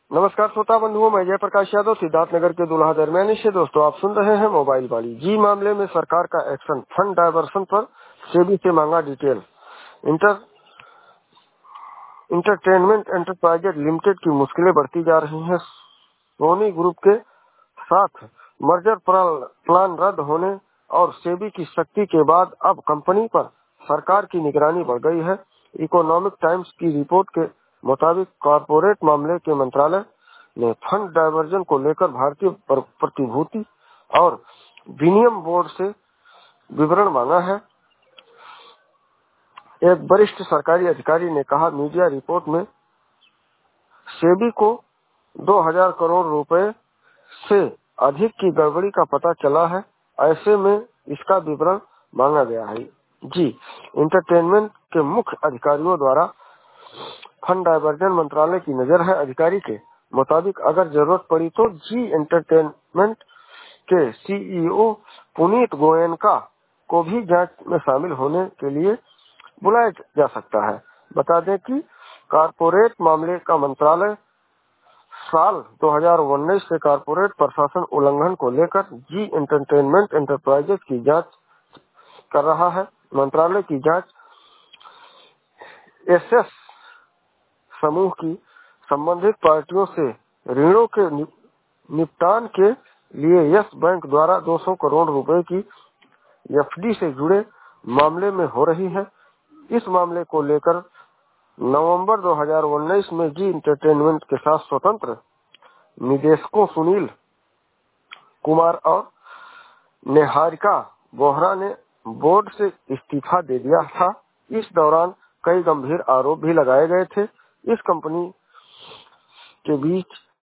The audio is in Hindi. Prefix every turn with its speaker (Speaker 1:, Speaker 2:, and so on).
Speaker 1: नमस्कार श्रोता बंधुओं, मैं जयप्रकाश यादव सिद्धार्थनगर के दुल्हा दरमियानी से। दोस्तों, आप सुन रहे हैं मोबाइल वाली। जी मामले में सरकार का एक्शन, फंड डायवर्सन पर सेबी से मांगा डिटेल। इंटरटेनमेंट एंटरप्राइजेज लिमिटेड की मुश्किलें बढ़ती जा रही हैं। सोनी ग्रुप के साथ मर्जर प्लान रद्द होने और सेबी की सख्ती के बाद अब कंपनी पर सरकार की निगरानी बढ़ गई है। इकोनॉमिक टाइम्स की रिपोर्ट के मुताबिक कॉर्पोरेट मामले के मंत्रालय ने फंड डायवर्जन को लेकर भारतीय प्रतिभूति और विनिमय बोर्ड से विवरण मांगा है। एक वरिष्ठ सरकारी अधिकारी ने कहा, मीडिया रिपोर्ट में सेबी को 2000 करोड़ रुपए से अधिक की गड़बड़ी का पता चला है। ऐसे में इसका विवरण मांगा गया है। जी इंटरटेनमेंट के मुख्य अधिकारियों द्वारा फंड डायवर्जन मंत्रालय की नजर है। अधिकारी के मुताबिक अगर जरूरत पड़ी तो जी एंटरटेनमेंट के सीईओ पुनीत गोयनका को भी जांच में शामिल होने के लिए बुलाया जा सकता है। बता दें कि कॉर्पोरेट मामले का मंत्रालय साल 2019 से कॉर्पोरेट प्रशासन उल्लंघन को लेकर जी एंटरटेनमेंट एंटरप्राइजेज की जांच कर रहा है। मंत्रालय की जांच एसएस समूह की संबंधित पार्टियों से ऋणों के निपटान के लिए यस बैंक द्वारा 200 करोड़ रुपए की एफडी से जुड़े मामले में हो रही है। इस मामले को लेकर नवंबर 2019 में जी एंटरटेनमेंट के साथ स्वतंत्र निदेशकों सुनील कुमार और निहारिका बोहरा ने बोर्ड से इस्तीफा दे दिया था। इस दौरान कई गंभीर आरोप भी लगाए गए थे। इस कंपनी के बीच